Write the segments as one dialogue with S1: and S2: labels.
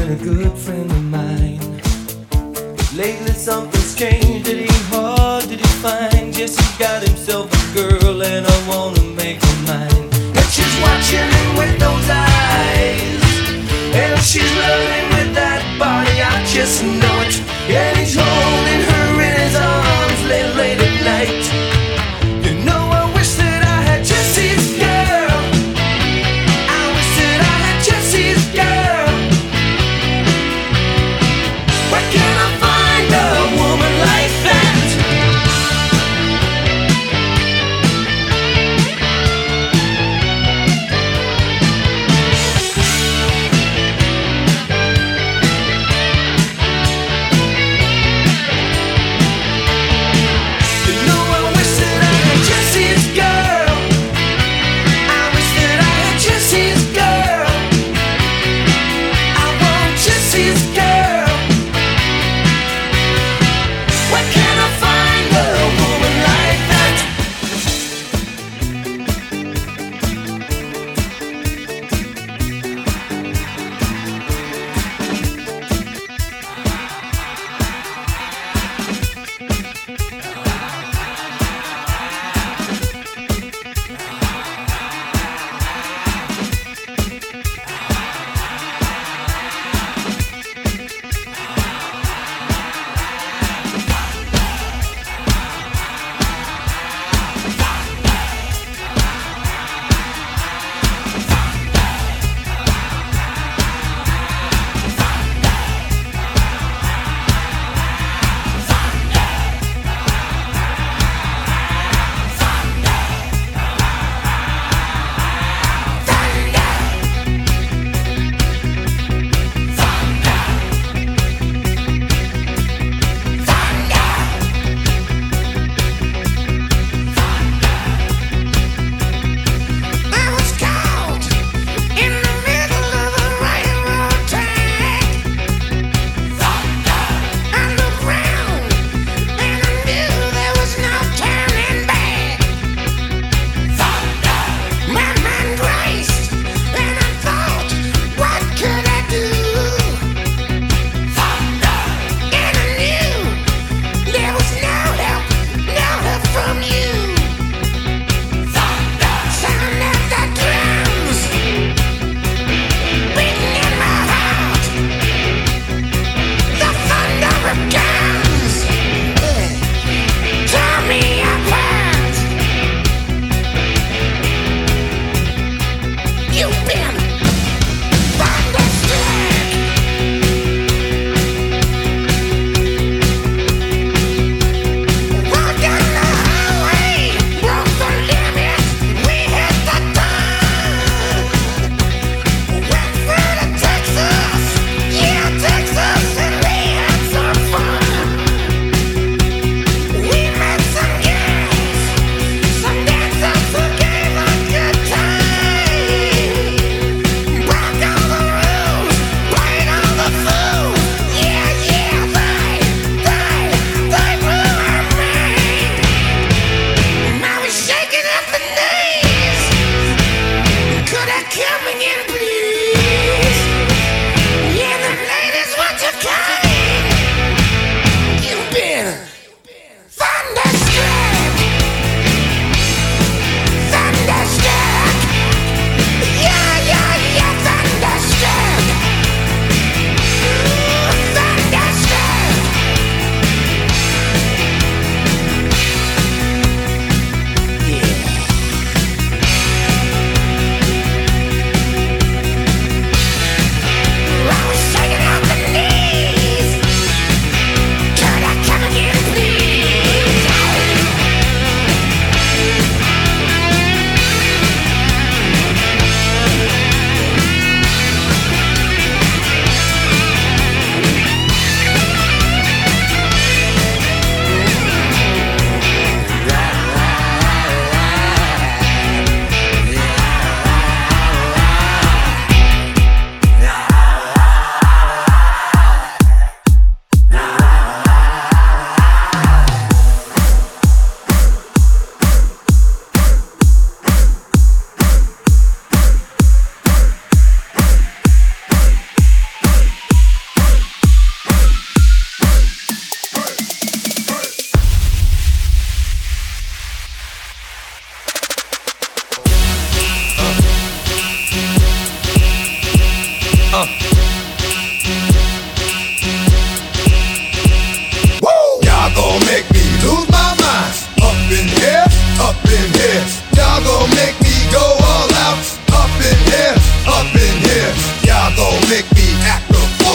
S1: been a good friend of mine. Lately something's changed, it ain't hard to define. Yes, he got himself a girl and I wanna make her mine. And she's watching him with those eyes, and she's loving with that body, I just know it. And he's holding her in his arms late at night. You know I wish that I had Jesse's girl. I wish that I had Jesse's girl. Where can I find a woman like that?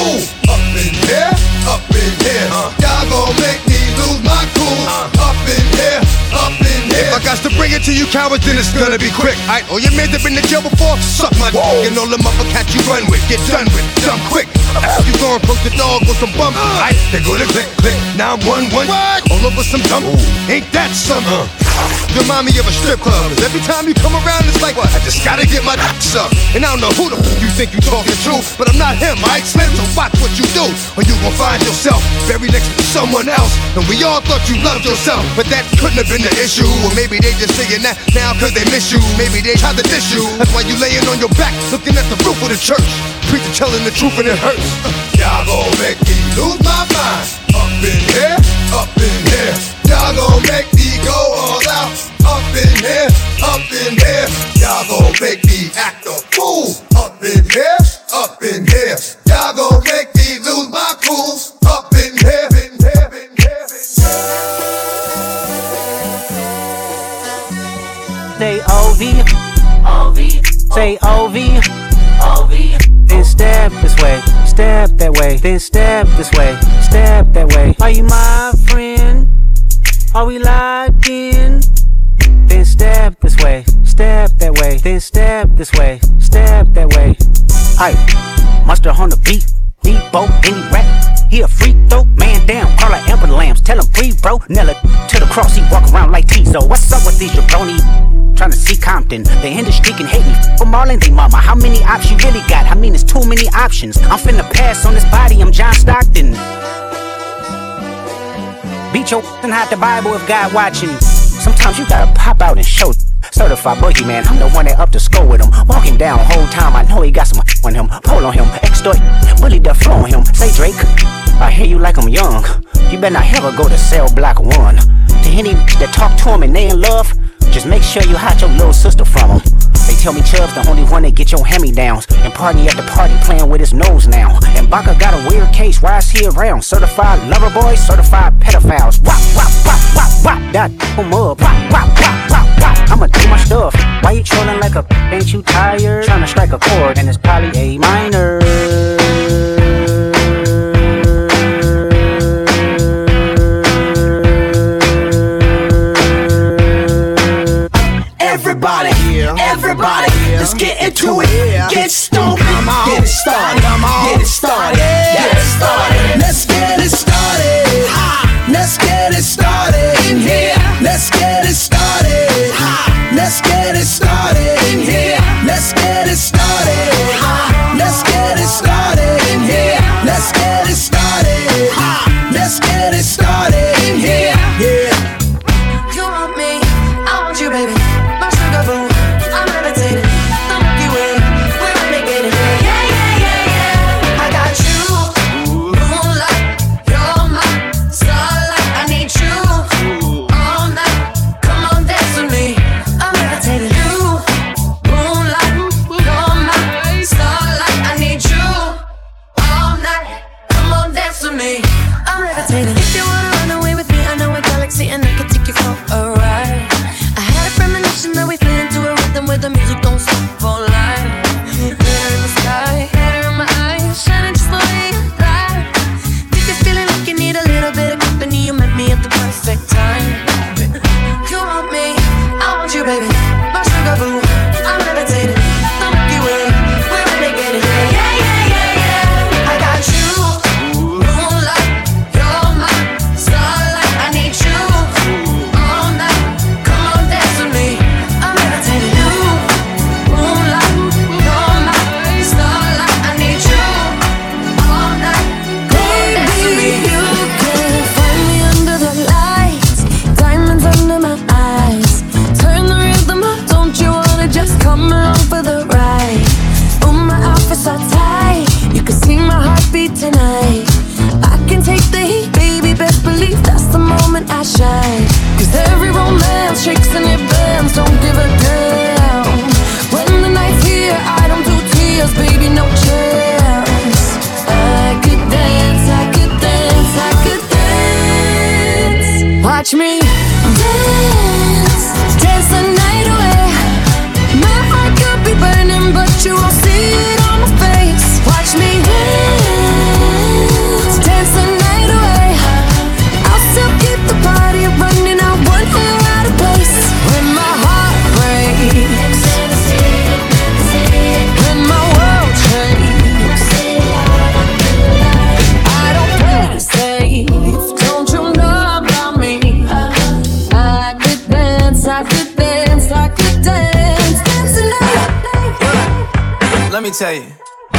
S2: cool. Up in here, up in here. Y'all gon' make me lose my cool. Up in here, up in here. If I got to bring it to you cowards, then it's gonna be quick. Aight, all your men that been to jail before, suck my dick. And all them other cats you run with, get done with, dumb quick. After you gon' approach the dog with some bumps, aight, they go to click, click. Now I'm 1-1, all over some dump. Ain't that something? You remind me of a strip club, 'cause every time you come around, it's like, I just gotta get my dick sucked. And I don't know who the f you think you talking to, but I'm not him, aight, Slim, so watch what you do, or you gon' find yourself buried next to someone else. And we all thought you loved yourself, but that couldn't have been the issue. Or maybe they just saying that now 'cause they miss you. Maybe they tried to diss you. That's why you laying on your back, looking at the roof of the church. Preacher telling the truth and it hurts. Y'all gon' make me lose my mind. Up in here, up in here. Y'all gon' make me go all out. Up in here, up in here. Y'all gon' make me act a fool. Up in here, up in here. Y'all gon' make me lose my cool. Up in here, in here, in here, in here.
S3: Say OV, OV, say OV, OV. Then step this way, step that way, then step this way, step that way. Are you my friend? Are we locked in? Then step this way, step that way, then step this way, step that way. Aye, monster on the beat, Debo, any rap. He a freak though, man down, call like Amber Lambs. Tell him free, bro. Nella to the cross, he walk around like Tizo. What's up with these jabroni? Tryna see Compton, the industry can hate me. For Marlon, they mama, how many options you really got? I mean, it's too many options. I'm finna pass on this body, I'm John Stockton. Beat your and hide the Bible if God watching. Sometimes you gotta pop out and show. Certified boogeyman, I'm the one that up to score with him. Walking down whole time, I know he got some on him. Pull on him, extort, bully the flow on him. Say Drake, I hear you like I'm young. You better not ever go to cell block 1. To any that talk to him and they in love, just make sure you hide your little sister from him. They tell me Chubb's the only one that get your hand-me-downs. And party at the party playing with his nose now. And Baka got a weird case, why is he around? Certified lover boys, certified pedophiles. Wop, wop, wop, wop, wop, that him up. Wop, wop, wop, wop, wop, I'ma do my stuff. Why you trolling like a ain't you tired? Tryna strike a chord and it's probably A minor.
S4: Everybody, let's get into it. Get stoked, get it started, get it started, get it started. Let's get it started. Let's get it started in here. Let's get it started. Let's get it started in here. Let's get it started. Let's get it started in here. Let's get it started. Let's get it started in here. Yeah.
S5: You want me, I want you, baby. My sugar boo. If you wanna run away with me, I know a galaxy and I can take you for a ride. I had a premonition that we fit into a rhythm where the music don't stop for life. Glitter in the sky, glitter in my eyes, shining just the way you like. Think you're feeling like you need a little bit of company, you met me at the perfect time. You want me, I want you, baby. My sugar boo, I'm levitating. The Milky Way, we're renegading. Yeah, yeah, yeah, yeah. I got you. Tonight I can take the heat, baby, best believe that's the moment I shine. Cause every romance shakes and it bends, don't give a damn. When the night's here, I don't do tears, baby, no chance. I could dance, I could dance, I could dance. Watch me dance, dance the night away. My heart could be burning, but you won't see it on my face. Watch me dance.
S1: let me tell you.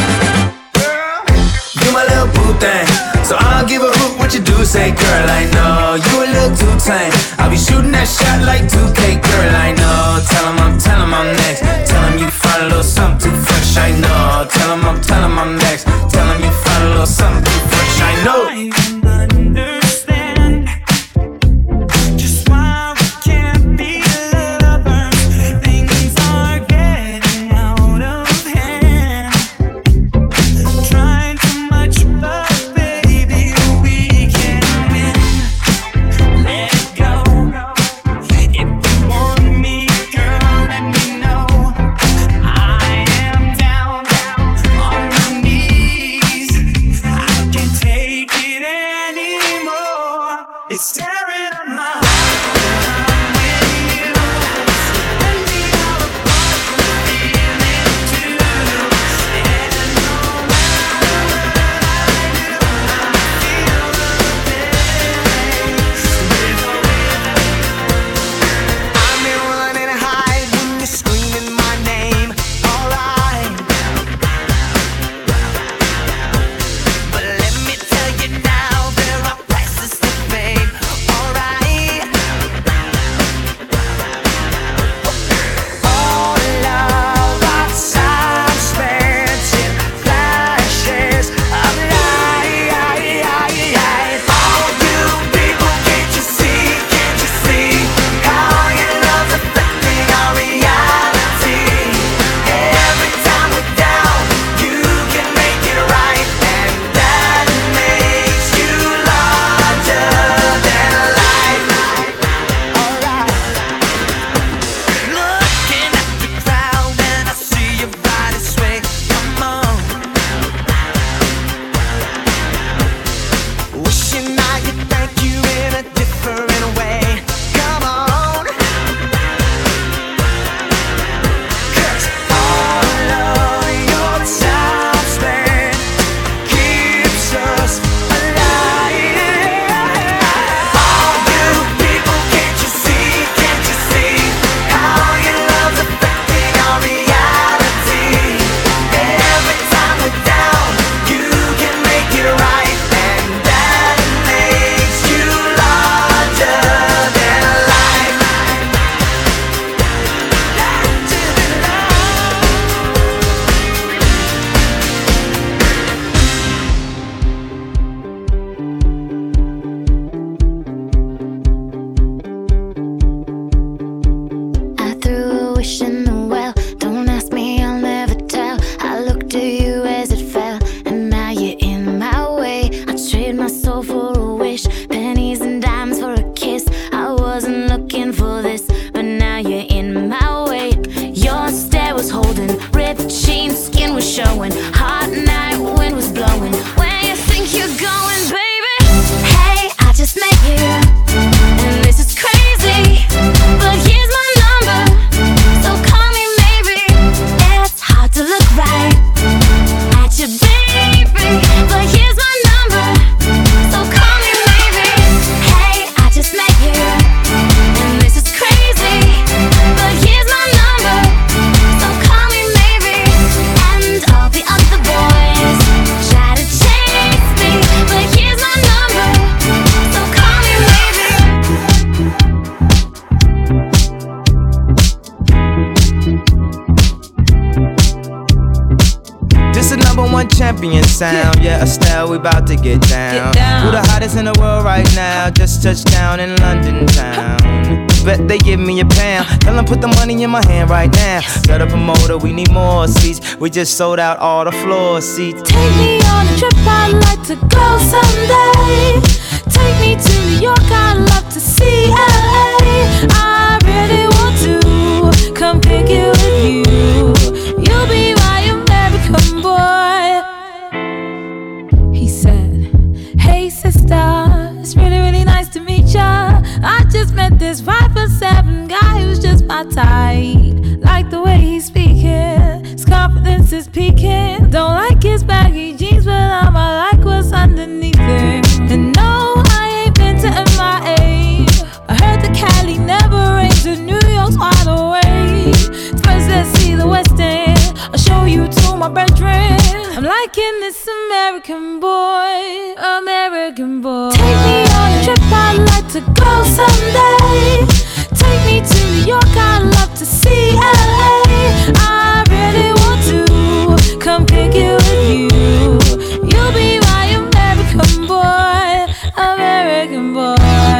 S1: You my little boo thing, so I'll give a hoot what you do. Say, girl, I know you a little too tame. I'll be shooting that shot like 2K, girl, I know. Tell him I'm next. Tell him you find a little something too fresh, I know. Tell him I'm next. Tell him you find a little something too fresh, I know.
S6: Champion sound, yeah, Estelle, we about to get down. Who the hottest in the world right now? Just touched down in London town. Bet they give me a pound. Tell them put the money in my hand right now. Got a promoter, we need more seats. We just sold out all the floor seats.
S7: Take me on a trip, I'd like to go someday. Take me to New York, I'd love to see LA. I really want to come pick you with you. You'll be my American boy. He said, hey sister, it's really, really nice to meet ya. I just met this 5'7" guy who's just my type. Like the way he's speaking, his confidence is peaking. Don't like his baggy jeans, but I like what's underneath it. And no, I ain't been to MIA. I heard that Cali never rains and New York's wide awake. First let's see the West End, I'll show you to my birthday. American boy, American boy. Take me on a trip, I'd like to go someday. Take me to New York, I'd love to see LA. I really want to come pick it with you. You'll be my American boy, American boy.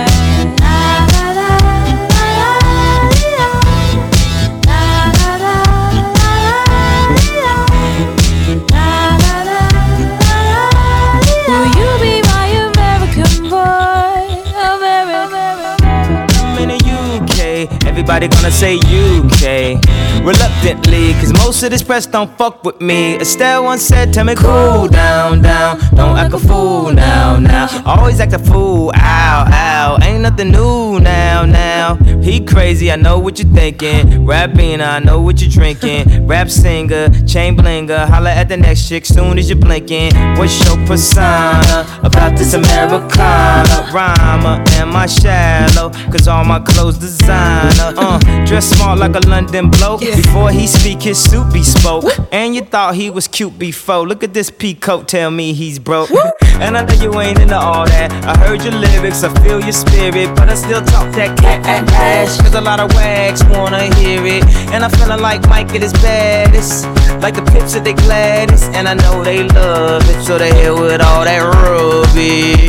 S6: Everybody gonna say UK reluctantly, cause most of this press don't fuck with me. Estelle once said, tell me cool down, down. Don't act a fool now, now. Always act a fool, ow, ow. Ain't nothing new now, now. He crazy, I know what you're thinking. Rapping, I know what you're drinking. Rap singer, chain blinger. Holla at the next chick soon as you're blinking. What's your persona about this Americana? Rhymer, am I shallow? Cause all my clothes designer. Dress smart like a London bloke. Before he speak, his suit be spoke. And you thought he was cute before. Look at this peacoat, tell me he's broke. And I know you ain't into all that. I heard your lyrics, I feel your spirit, but I still talk that cash. Cause a lot of wags wanna hear it. And I'm feeling like Mike at his baddest, like the Pips at their gladdest. And I know they love it, so they hit with all that rubbish.